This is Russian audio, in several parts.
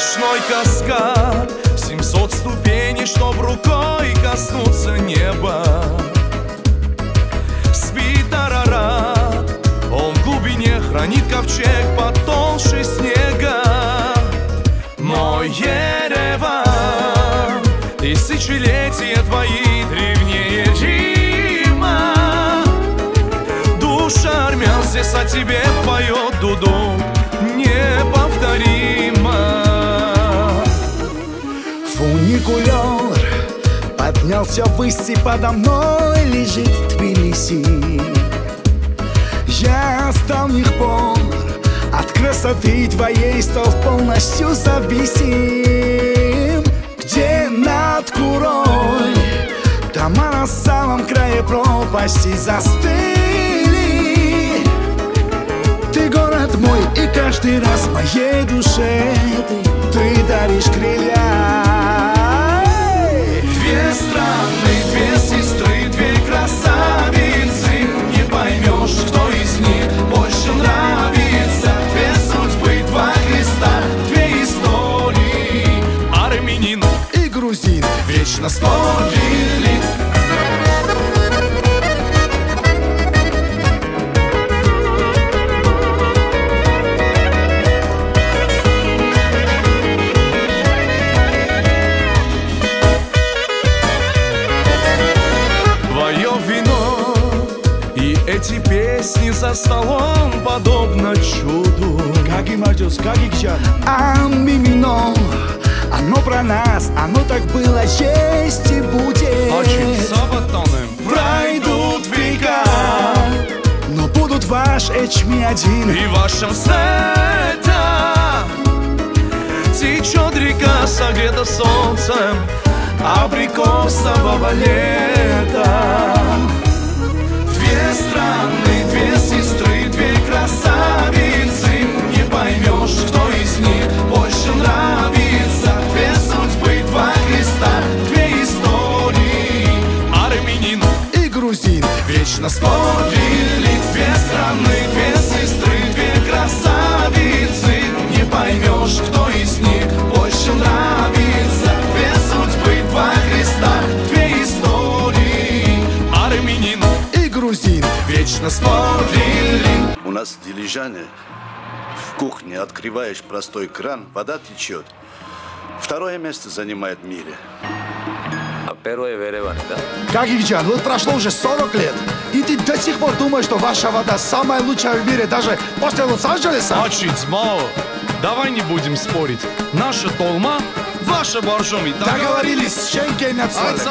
сплошной каскад, 700 ступеней, чтоб рукой коснуться неба. Спит Арарат, он в глубине хранит ковчег потолще снега. Мой Ереван, тысячелетия твои древнее Рима. Душа армян здесь о тебе поет дудок неповторимо. Фуникулер поднялся ввысь, и подо мной лежит Тбилиси. Я с давних пор от красоты твоей стал полностью зависим. Где над Курой дома на самом крае пропасти застыли. Ты город мой, и каждый раз моей душе ты даришь крылья. Две страны, две сестры, две красавицы, не поймешь, кто из них больше нравится. Две судьбы, два креста, две истории. Армянин И грузин вечно спорили. Эти песни за столом подобно чуду. Как и Мартюс, как и Кчат. А мимино, оно про нас, оно так было, есть и будет. Очень сабатоны пройдут века, но будут ваш Эчми один. И в вашем света течет река, согрета солнцем абрикосового лета. Две страны, две сестры, две красавицы, не поймешь, кто из них больше нравится. Две судьбы, два креста, две истории. Армянин И грузин вечно спорили. Две страны, две сестры, две красавицы, не поймешь, кто из них больше нравится. Две судьбы, два креста, две истории. Армянин грузин вечно спорили. У нас в Дилижане в кухне открываешь простой кран, вода течет. Второе место занимает в мире. А первое в Ереване, да? Как Игджан, вот прошло уже 40 лет, и ты до сих пор думаешь, что ваша вода самая лучшая в мире, даже после Лос-Анджелеса? Очить мало. Давай не будем спорить. Наша толма, ваша боржоми. Договорились, щенки не отсюда.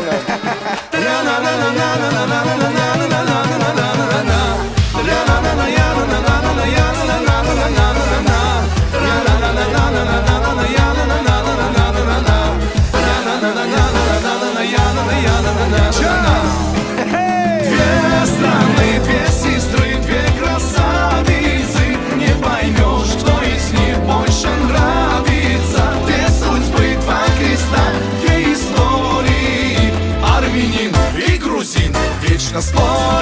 Две страны, две сестры, две красавицы, не поймешь, кто из них больше нравится. Две судьбы, два креста, две истории. Армянин и грузин вечно спорят.